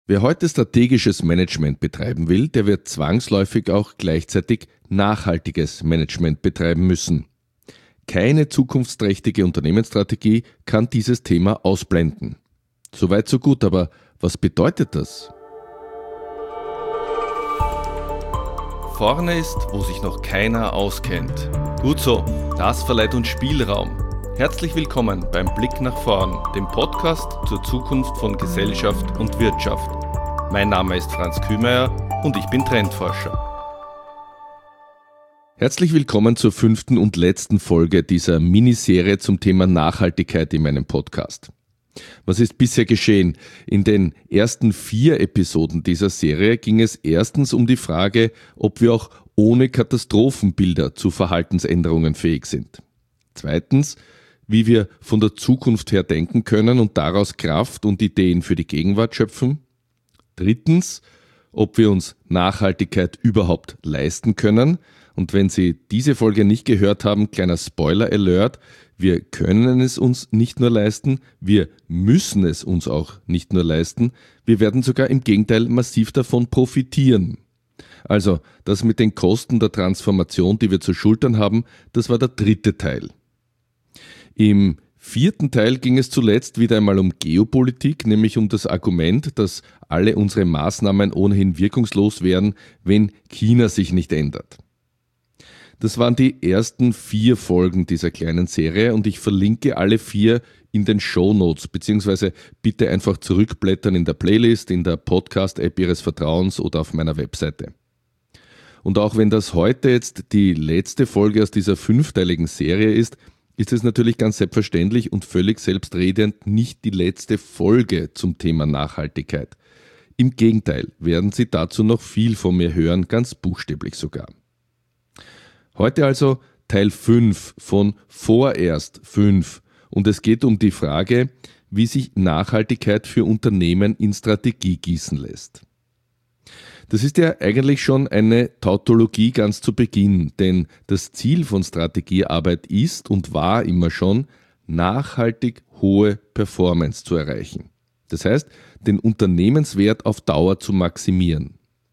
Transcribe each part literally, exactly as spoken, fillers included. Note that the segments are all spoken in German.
Wer heute strategisches Management betreiben will, der wird zwangsläufig auch gleichzeitig nachhaltiges Management betreiben müssen. Keine zukunftsträchtige Unternehmensstrategie kann dieses Thema ausblenden. Soweit so gut, aber was bedeutet das? Vorne ist, wo sich noch keiner auskennt. Gut so, das verleiht uns Spielraum. Herzlich willkommen beim Blick nach vorn, dem Podcast zur Zukunft von Gesellschaft und Wirtschaft. Mein Name ist Franz Kühmeier und ich bin Trendforscher. Herzlich willkommen zur fünften und letzten Folge dieser Miniserie zum Thema Nachhaltigkeit in meinem Podcast. Was ist bisher geschehen? In den ersten vier Episoden dieser Serie ging es erstens um die Frage, ob wir auch ohne Katastrophenbilder zu Verhaltensänderungen fähig sind. Zweitens, wie wir von der Zukunft her denken können und daraus Kraft und Ideen für die Gegenwart schöpfen. Drittens, ob wir uns Nachhaltigkeit überhaupt leisten können. Und wenn Sie diese Folge nicht gehört haben, kleiner Spoiler-Alert, wir können es uns nicht nur leisten, wir müssen es uns auch nicht nur leisten, wir werden sogar im Gegenteil massiv davon profitieren. Also, das mit den Kosten der Transformation, die wir zu schultern haben, das war der dritte Teil. Im vierten Teil ging es zuletzt wieder einmal um Geopolitik, nämlich um das Argument, dass alle unsere Maßnahmen ohnehin wirkungslos wären, wenn China sich nicht ändert. Das waren die ersten vier Folgen dieser kleinen Serie und ich verlinke alle vier in den Shownotes, beziehungsweise bitte einfach zurückblättern in der Playlist, in der Podcast-App Ihres Vertrauens oder auf meiner Webseite. Und auch wenn das heute jetzt die letzte Folge aus dieser fünfteiligen Serie ist, ist es natürlich ganz selbstverständlich und völlig selbstredend nicht die letzte Folge zum Thema Nachhaltigkeit. Im Gegenteil werden Sie dazu noch viel von mir hören, ganz buchstäblich sogar. Heute also Teil fünf von vorerst fünf und es geht um die Frage, wie sich Nachhaltigkeit für Unternehmen in Strategie gießen lässt. Das ist ja eigentlich schon eine Tautologie ganz zu Beginn, denn das Ziel von Strategiearbeit ist und war immer schon, nachhaltig hohe Performance zu erreichen. Das heißt, den Unternehmenswert auf Dauer zu maximieren.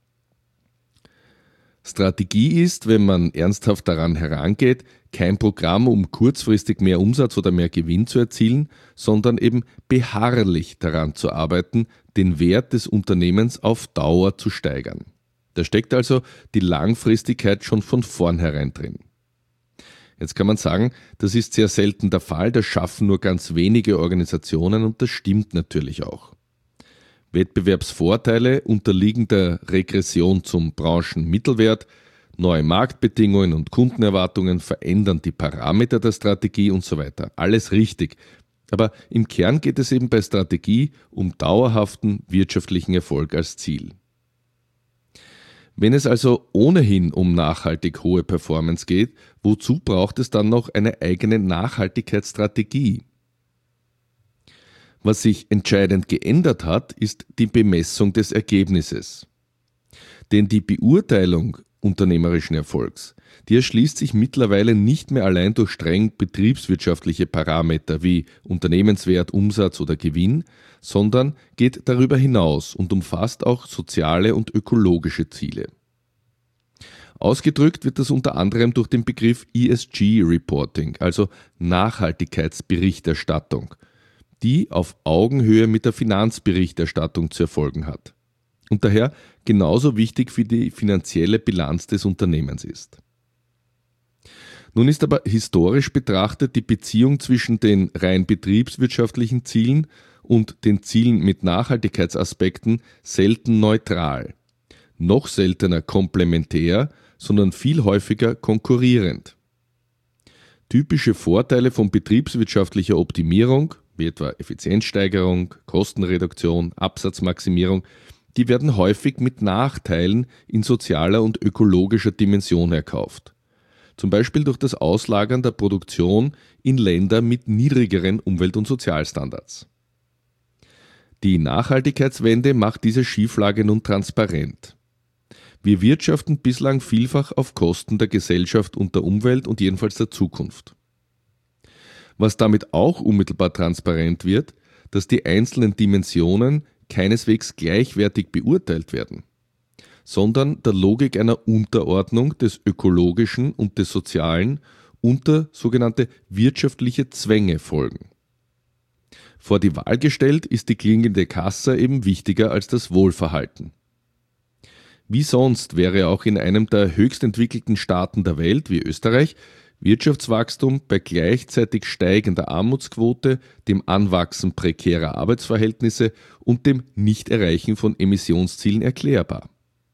Strategie ist, wenn man ernsthaft daran herangeht, kein Programm, um kurzfristig mehr Umsatz oder mehr Gewinn zu erzielen, sondern eben beharrlich daran zu arbeiten, den Wert des Unternehmens auf Dauer zu steigern. Da steckt also die Langfristigkeit schon von vornherein drin. Jetzt kann man sagen, das ist sehr selten der Fall, das schaffen nur ganz wenige Organisationen und das stimmt natürlich auch. Wettbewerbsvorteile unterliegen der Regression zum Branchenmittelwert, neue Marktbedingungen und Kundenerwartungen verändern die Parameter der Strategie und so weiter. Alles richtig. Aber im Kern geht es eben bei Strategie um dauerhaften wirtschaftlichen Erfolg als Ziel. Wenn es also ohnehin um nachhaltig hohe Performance geht, wozu braucht es dann noch eine eigene Nachhaltigkeitsstrategie? Was sich entscheidend geändert hat, ist die Bemessung des Ergebnisses. Denn die Beurteilung unternehmerischen Erfolgs, die erschließt sich mittlerweile nicht mehr allein durch streng betriebswirtschaftliche Parameter wie Unternehmenswert, Umsatz oder Gewinn, sondern geht darüber hinaus und umfasst auch soziale und ökologische Ziele. Ausgedrückt wird das unter anderem durch den Begriff E S G-Reporting, also Nachhaltigkeitsberichterstattung, die auf Augenhöhe mit der Finanzberichterstattung zu erfolgen hat und daher genauso wichtig für die finanzielle Bilanz des Unternehmens ist. Nun ist aber historisch betrachtet die Beziehung zwischen den rein betriebswirtschaftlichen Zielen und den Zielen mit Nachhaltigkeitsaspekten selten neutral, noch seltener komplementär, sondern viel häufiger konkurrierend. Typische Vorteile von betriebswirtschaftlicher Optimierung, wie etwa Effizienzsteigerung, Kostenreduktion, Absatzmaximierung, die werden häufig mit Nachteilen in sozialer und ökologischer Dimension erkauft. Zum Beispiel durch das Auslagern der Produktion in Länder mit niedrigeren Umwelt- und Sozialstandards. Die Nachhaltigkeitswende macht diese Schieflage nun transparent. Wir wirtschaften bislang vielfach auf Kosten der Gesellschaft und der Umwelt und jedenfalls der Zukunft. Was damit auch unmittelbar transparent wird, dass die einzelnen Dimensionen keineswegs gleichwertig beurteilt werden, sondern der Logik einer Unterordnung des Ökologischen und des Sozialen unter sogenannte wirtschaftliche Zwänge folgen. Vor die Wahl gestellt ist die klingende Kasse eben wichtiger als das Wohlverhalten. Wie sonst wäre auch in einem der höchst entwickelten Staaten der Welt, wie Österreich, Wirtschaftswachstum bei gleichzeitig steigender Armutsquote, dem Anwachsen prekärer Arbeitsverhältnisse und dem Nichterreichen von Emissionszielen erklärbar.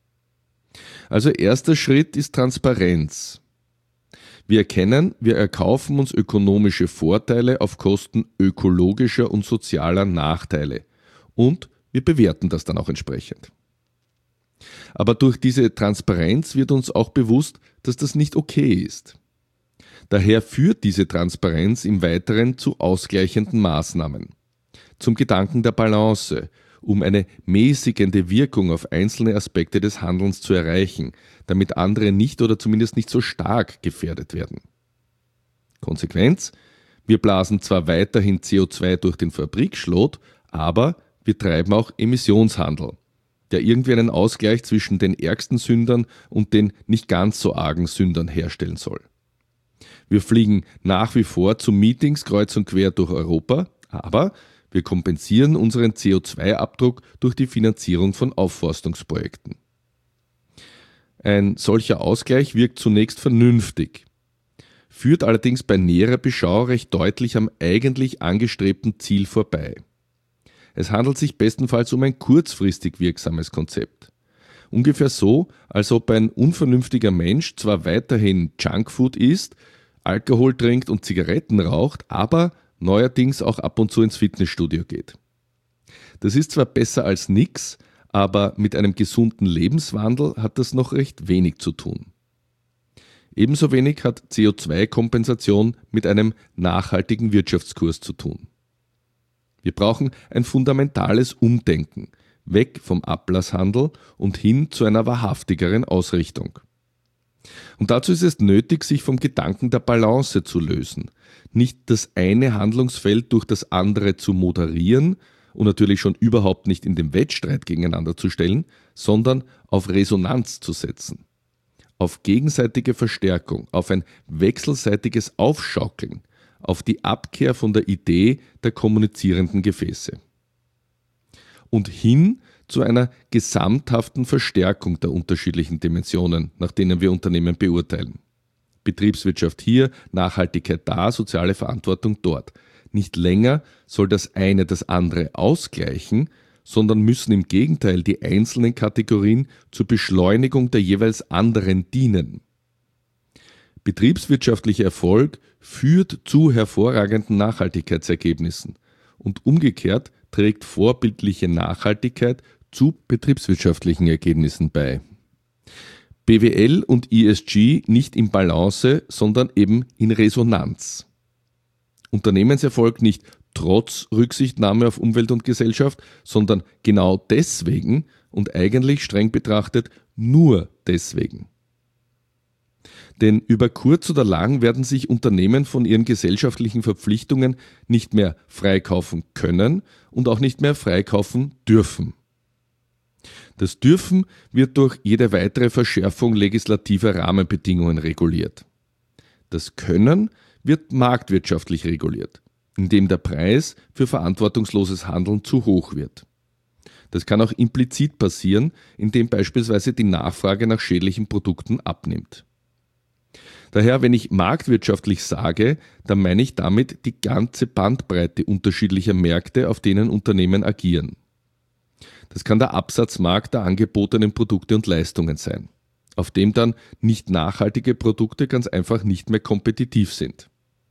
Also erster Schritt ist Transparenz. Wir erkennen, wir erkaufen uns ökonomische Vorteile auf Kosten ökologischer und sozialer Nachteile und wir bewerten das dann auch entsprechend. Aber durch diese Transparenz wird uns auch bewusst, dass das nicht okay ist. Daher führt diese Transparenz im Weiteren zu ausgleichenden Maßnahmen, zum Gedanken der Balance, um eine mäßigende Wirkung auf einzelne Aspekte des Handelns zu erreichen, damit andere nicht oder zumindest nicht so stark gefährdet werden. Konsequenz: Wir blasen zwar weiterhin C O zwei durch den Fabrikschlot, aber wir treiben auch Emissionshandel, der irgendwie einen Ausgleich zwischen den ärgsten Sündern und den nicht ganz so argen Sündern herstellen soll. Wir fliegen nach wie vor zu Meetings kreuz und quer durch Europa, aber wir kompensieren unseren C O zwei Abdruck durch die Finanzierung von Aufforstungsprojekten. Ein solcher Ausgleich wirkt zunächst vernünftig, führt allerdings bei näherer Beschau recht deutlich am eigentlich angestrebten Ziel vorbei. Es handelt sich bestenfalls um ein kurzfristig wirksames Konzept. Ungefähr so, als ob ein unvernünftiger Mensch zwar weiterhin Junkfood isst, Alkohol trinkt und Zigaretten raucht, aber neuerdings auch ab und zu ins Fitnessstudio geht. Das ist zwar besser als nix, aber mit einem gesunden Lebenswandel hat das noch recht wenig zu tun. Ebenso wenig hat C O zwei Kompensation mit einem nachhaltigen Wirtschaftskurs zu tun. Wir brauchen ein fundamentales Umdenken, weg vom Ablasshandel und hin zu einer wahrhaftigeren Ausrichtung. Und dazu ist es nötig, sich vom Gedanken der Balance zu lösen, nicht das eine Handlungsfeld durch das andere zu moderieren und natürlich schon überhaupt nicht in dem Wettstreit gegeneinander zu stellen, sondern auf Resonanz zu setzen, auf gegenseitige Verstärkung, auf ein wechselseitiges Aufschaukeln, auf die Abkehr von der Idee der kommunizierenden Gefäße. Und hin zu einer gesamthaften Verstärkung der unterschiedlichen Dimensionen, nach denen wir Unternehmen beurteilen. Betriebswirtschaft hier, Nachhaltigkeit da, soziale Verantwortung dort. Nicht länger soll das eine das andere ausgleichen, sondern müssen im Gegenteil die einzelnen Kategorien zur Beschleunigung der jeweils anderen dienen. Betriebswirtschaftlicher Erfolg führt zu hervorragenden Nachhaltigkeitsergebnissen und umgekehrt trägt vorbildliche Nachhaltigkeit zu betriebswirtschaftlichen Ergebnissen bei. B W L und E S G nicht in Balance, sondern eben in Resonanz. Unternehmenserfolg nicht trotz Rücksichtnahme auf Umwelt und Gesellschaft, sondern genau deswegen und eigentlich streng betrachtet nur deswegen. Denn über kurz oder lang werden sich Unternehmen von ihren gesellschaftlichen Verpflichtungen nicht mehr freikaufen können und auch nicht mehr freikaufen dürfen. Das Dürfen wird durch jede weitere Verschärfung legislativer Rahmenbedingungen reguliert. Das Können wird marktwirtschaftlich reguliert, indem der Preis für verantwortungsloses Handeln zu hoch wird. Das kann auch implizit passieren, indem beispielsweise die Nachfrage nach schädlichen Produkten abnimmt. Daher, wenn ich marktwirtschaftlich sage, dann meine ich damit die ganze Bandbreite unterschiedlicher Märkte, auf denen Unternehmen agieren. Das kann der Absatzmarkt der angebotenen Produkte und Leistungen sein, auf dem dann nicht nachhaltige Produkte ganz einfach nicht mehr kompetitiv sind.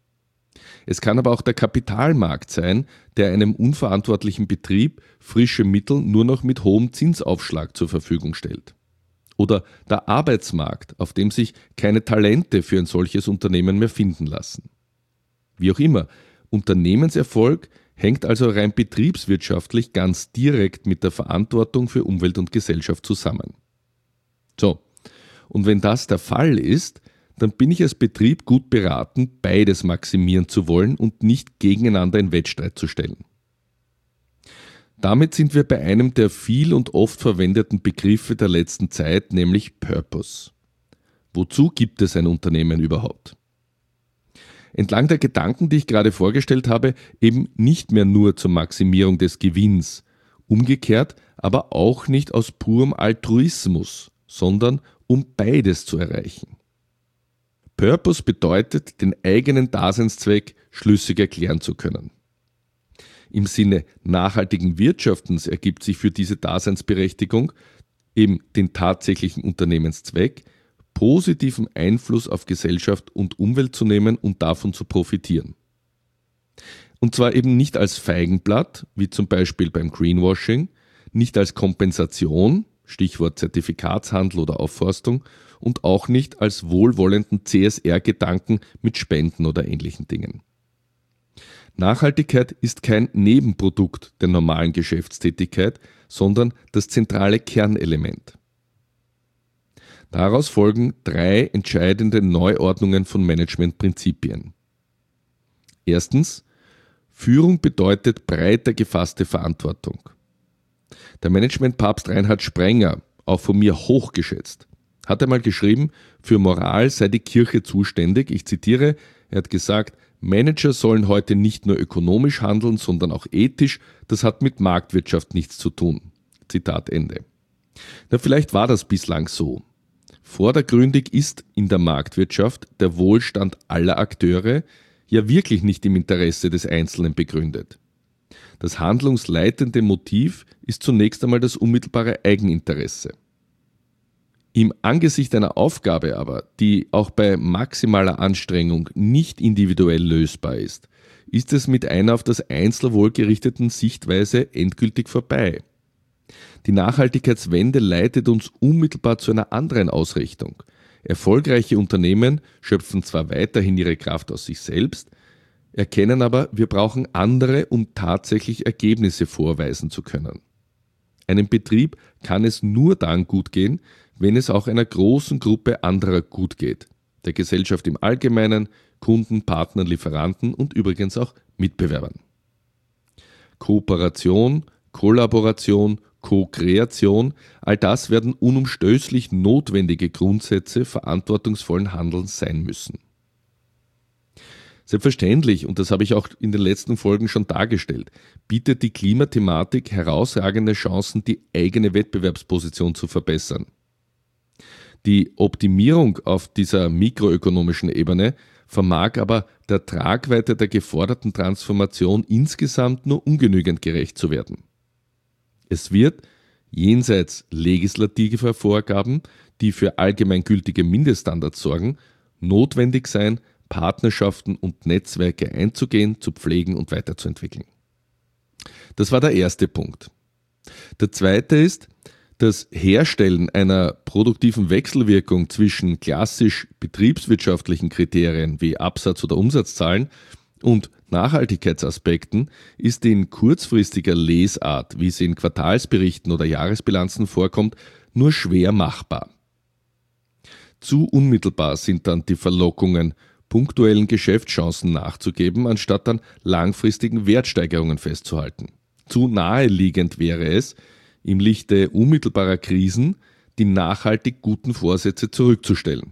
Es kann aber auch der Kapitalmarkt sein, der einem unverantwortlichen Betrieb frische Mittel nur noch mit hohem Zinsaufschlag zur Verfügung stellt. Oder der Arbeitsmarkt, auf dem sich keine Talente für ein solches Unternehmen mehr finden lassen. Wie auch immer, Unternehmenserfolg hängt also rein betriebswirtschaftlich ganz direkt mit der Verantwortung für Umwelt und Gesellschaft zusammen. So, und wenn das der Fall ist, dann bin ich als Betrieb gut beraten, beides maximieren zu wollen und nicht gegeneinander in Wettstreit zu stellen. Damit sind wir bei einem der viel und oft verwendeten Begriffe der letzten Zeit, nämlich Purpose. Wozu gibt es ein Unternehmen überhaupt? Entlang der Gedanken, die ich gerade vorgestellt habe, eben nicht mehr nur zur Maximierung des Gewinns, umgekehrt aber auch nicht aus purem Altruismus, sondern um beides zu erreichen. Purpose bedeutet, den eigenen Daseinszweck schlüssig erklären zu können. Im Sinne nachhaltigen Wirtschaftens ergibt sich für diese Daseinsberechtigung, eben den tatsächlichen Unternehmenszweck, positiven Einfluss auf Gesellschaft und Umwelt zu nehmen und davon zu profitieren. Und zwar eben nicht als Feigenblatt, wie zum Beispiel beim Greenwashing, nicht als Kompensation, Stichwort Zertifikatshandel oder Aufforstung, und auch nicht als wohlwollenden C S R-Gedanken mit Spenden oder ähnlichen Dingen. Nachhaltigkeit ist kein Nebenprodukt der normalen Geschäftstätigkeit, sondern das zentrale Kernelement. Daraus folgen drei entscheidende Neuordnungen von Managementprinzipien. Erstens, Führung bedeutet breiter gefasste Verantwortung. Der Managementpapst Reinhard Sprenger, auch von mir hochgeschätzt, hat einmal geschrieben, für Moral sei die Kirche zuständig. Ich zitiere, er hat gesagt, Manager sollen heute nicht nur ökonomisch handeln, sondern auch ethisch. Das hat mit Marktwirtschaft nichts zu tun. Zitat Ende. Na, vielleicht war das bislang so. Vordergründig ist in der Marktwirtschaft der Wohlstand aller Akteure ja wirklich nicht im Interesse des Einzelnen begründet. Das handlungsleitende Motiv ist zunächst einmal das unmittelbare Eigeninteresse. Im Angesicht einer Aufgabe aber, die auch bei maximaler Anstrengung nicht individuell lösbar ist, ist es mit einer auf das Einzelwohl gerichteten Sichtweise endgültig vorbei. Die Nachhaltigkeitswende leitet uns unmittelbar zu einer anderen Ausrichtung. Erfolgreiche Unternehmen schöpfen zwar weiterhin ihre Kraft aus sich selbst, erkennen aber, wir brauchen andere, um tatsächlich Ergebnisse vorweisen zu können. Einem Betrieb kann es nur dann gut gehen, wenn es auch einer großen Gruppe anderer gut geht. Der Gesellschaft im Allgemeinen, Kunden, Partnern, Lieferanten und übrigens auch Mitbewerbern. Kooperation, Kollaboration, Co-Kreation, all das werden unumstößlich notwendige Grundsätze verantwortungsvollen Handelns sein müssen. Selbstverständlich, und das habe ich auch in den letzten Folgen schon dargestellt, bietet die Klimathematik herausragende Chancen, die eigene Wettbewerbsposition zu verbessern. Die Optimierung auf dieser mikroökonomischen Ebene vermag aber der Tragweite der geforderten Transformation insgesamt nur ungenügend gerecht zu werden. Es wird, jenseits legislativer Vorgaben, die für allgemeingültige Mindeststandards sorgen, notwendig sein, Partnerschaften und Netzwerke einzugehen, zu pflegen und weiterzuentwickeln. Das war der erste Punkt. Der zweite ist, das Herstellen einer produktiven Wechselwirkung zwischen klassisch betriebswirtschaftlichen Kriterien wie Absatz- oder Umsatzzahlen und Nachhaltigkeitsaspekten ist in kurzfristiger Lesart, wie sie in Quartalsberichten oder Jahresbilanzen vorkommt, nur schwer machbar. Zu unmittelbar sind dann die Verlockungen, punktuellen Geschäftschancen nachzugeben, anstatt an langfristigen Wertsteigerungen festzuhalten. Zu naheliegend wäre es, im Lichte unmittelbarer Krisen die nachhaltig guten Vorsätze zurückzustellen.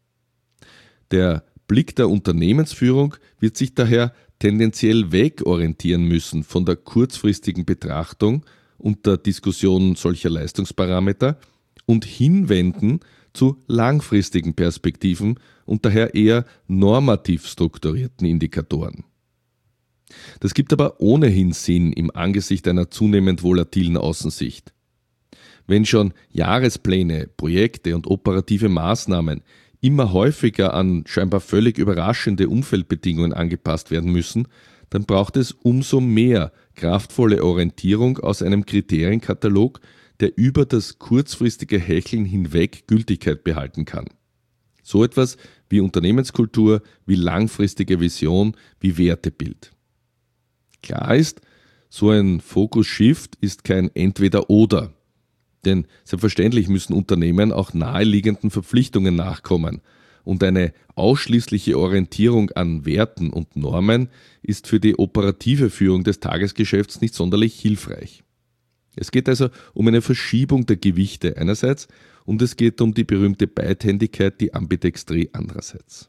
Der Blick der Unternehmensführung wird sich daher tendenziell wegorientieren müssen von der kurzfristigen Betrachtung und der Diskussion solcher Leistungsparameter und hinwenden zu langfristigen Perspektiven und daher eher normativ strukturierten Indikatoren. Das gibt aber ohnehin Sinn im Angesicht einer zunehmend volatilen Außensicht. Wenn schon Jahrespläne, Projekte und operative Maßnahmen immer häufiger an scheinbar völlig überraschende Umfeldbedingungen angepasst werden müssen, dann braucht es umso mehr kraftvolle Orientierung aus einem Kriterienkatalog, der über das kurzfristige Hecheln hinweg Gültigkeit behalten kann. So etwas wie Unternehmenskultur, wie langfristige Vision, wie Wertebild. Klar ist, so ein Focus-Shift ist kein Entweder-Oder. Denn selbstverständlich müssen Unternehmen auch naheliegenden Verpflichtungen nachkommen. Und eine ausschließliche Orientierung an Werten und Normen ist für die operative Führung des Tagesgeschäfts nicht sonderlich hilfreich. Es geht also um eine Verschiebung der Gewichte einerseits und es geht um die berühmte Beidhändigkeit, die Ambidextrie andererseits.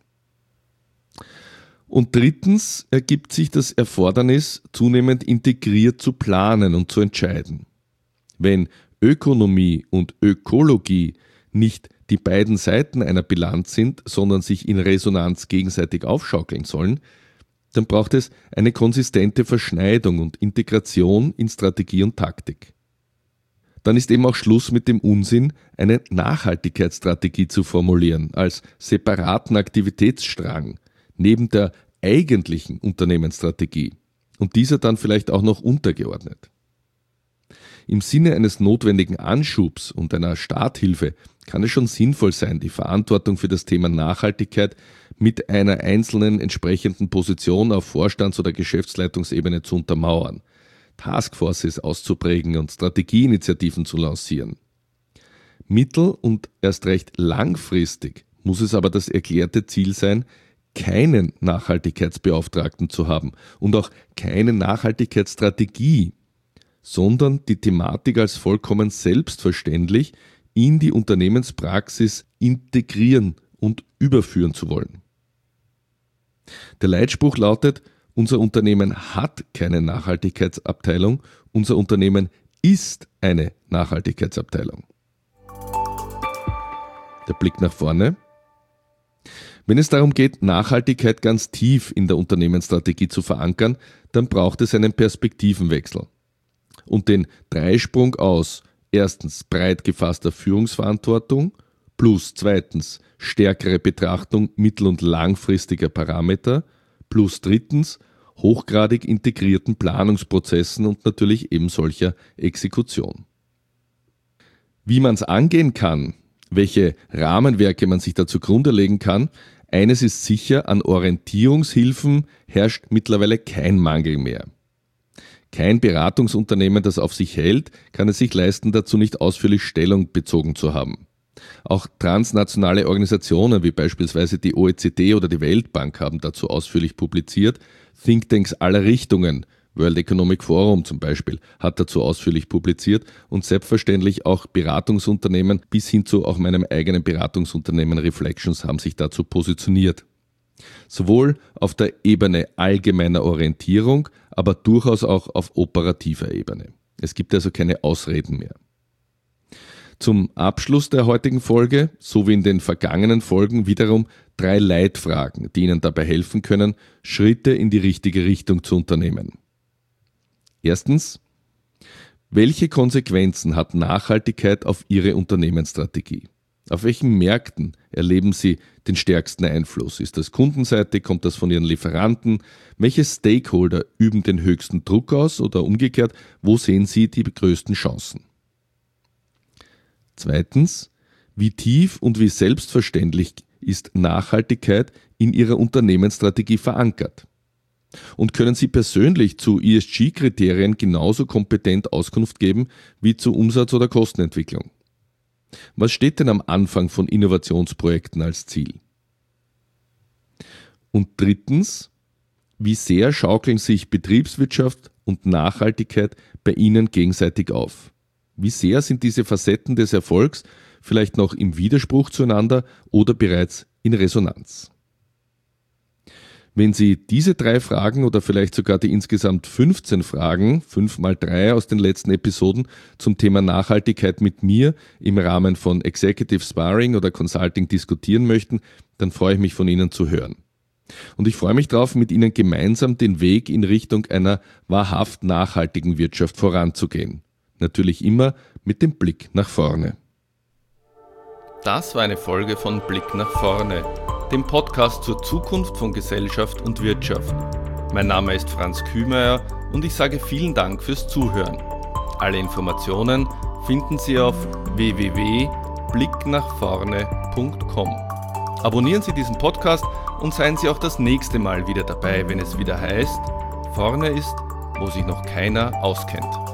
Und drittens ergibt sich das Erfordernis, zunehmend integriert zu planen und zu entscheiden. Wenn Ökonomie und Ökologie nicht die beiden Seiten einer Bilanz sind, sondern sich in Resonanz gegenseitig aufschaukeln sollen, dann braucht es eine konsistente Verschneidung und Integration in Strategie und Taktik. Dann ist eben auch Schluss mit dem Unsinn, eine Nachhaltigkeitsstrategie zu formulieren als separaten Aktivitätsstrang neben der eigentlichen Unternehmensstrategie und dieser dann vielleicht auch noch untergeordnet. Im Sinne eines notwendigen Anschubs und einer Starthilfe kann es schon sinnvoll sein, die Verantwortung für das Thema Nachhaltigkeit mit einer einzelnen entsprechenden Position auf Vorstands- oder Geschäftsleitungsebene zu untermauern, Taskforces auszuprägen und Strategieinitiativen zu lancieren. Mittel- und erst recht langfristig muss es aber das erklärte Ziel sein, keinen Nachhaltigkeitsbeauftragten zu haben und auch keine Nachhaltigkeitsstrategie, sondern die Thematik als vollkommen selbstverständlich in die Unternehmenspraxis integrieren und überführen zu wollen. Der Leitspruch lautet: Unser Unternehmen hat keine Nachhaltigkeitsabteilung, unser Unternehmen ist eine Nachhaltigkeitsabteilung. Der Blick nach vorne. Wenn es darum geht, Nachhaltigkeit ganz tief in der Unternehmensstrategie zu verankern, dann braucht es einen Perspektivenwechsel und den Dreisprung aus erstens breit gefasster Führungsverantwortung plus zweitens stärkere Betrachtung mittel- und langfristiger Parameter plus drittens hochgradig integrierten Planungsprozessen und natürlich eben solcher Exekution. Wie man es angehen kann, welche Rahmenwerke man sich da zugrunde legen kann, eines ist sicher, an Orientierungshilfen herrscht mittlerweile kein Mangel mehr. Kein Beratungsunternehmen, das auf sich hält, kann es sich leisten, dazu nicht ausführlich Stellung bezogen zu haben. Auch transnationale Organisationen wie beispielsweise die O E C D oder die Weltbank haben dazu ausführlich publiziert. Thinktanks aller Richtungen, World Economic Forum zum Beispiel, hat dazu ausführlich publiziert und selbstverständlich auch Beratungsunternehmen bis hin zu auch meinem eigenen Beratungsunternehmen Reflections haben sich dazu positioniert. Sowohl auf der Ebene allgemeiner Orientierung, aber durchaus auch auf operativer Ebene. Es gibt also keine Ausreden mehr. Zum Abschluss der heutigen Folge, so wie in den vergangenen Folgen, wiederum drei Leitfragen, die Ihnen dabei helfen können, Schritte in die richtige Richtung zu unternehmen. Erstens: Welche Konsequenzen hat Nachhaltigkeit auf Ihre Unternehmensstrategie? Auf welchen Märkten erleben Sie den stärksten Einfluss? Ist das Kundenseite? Kommt das von Ihren Lieferanten? Welche Stakeholder üben den höchsten Druck aus? Oder umgekehrt, wo sehen Sie die größten Chancen? Zweitens: Wie tief und wie selbstverständlich ist Nachhaltigkeit in Ihrer Unternehmensstrategie verankert? Und können Sie persönlich zu E S G-Kriterien genauso kompetent Auskunft geben wie zu Umsatz- oder Kostenentwicklung? Was steht denn am Anfang von Innovationsprojekten als Ziel? Und drittens: Wie sehr schaukeln sich Betriebswirtschaft und Nachhaltigkeit bei Ihnen gegenseitig auf? Wie sehr sind diese Facetten des Erfolgs vielleicht noch im Widerspruch zueinander oder bereits in Resonanz? Wenn Sie diese drei Fragen oder vielleicht sogar die insgesamt fünfzehn Fragen, fünf mal drei aus den letzten Episoden zum Thema Nachhaltigkeit mit mir im Rahmen von Executive Sparring oder Consulting diskutieren möchten, dann freue ich mich, von Ihnen zu hören. Und ich freue mich darauf, mit Ihnen gemeinsam den Weg in Richtung einer wahrhaft nachhaltigen Wirtschaft voranzugehen. Natürlich immer mit dem Blick nach vorne. Das war eine Folge von Blick nach vorne, dem Podcast zur Zukunft von Gesellschaft und Wirtschaft. Mein Name ist Franz Kühmeier und ich sage vielen Dank fürs Zuhören. Alle Informationen finden Sie auf w w w punkt blick nach vorne punkt com. Abonnieren Sie diesen Podcast und seien Sie auch das nächste Mal wieder dabei, wenn es wieder heißt: Vorne ist, wo sich noch keiner auskennt.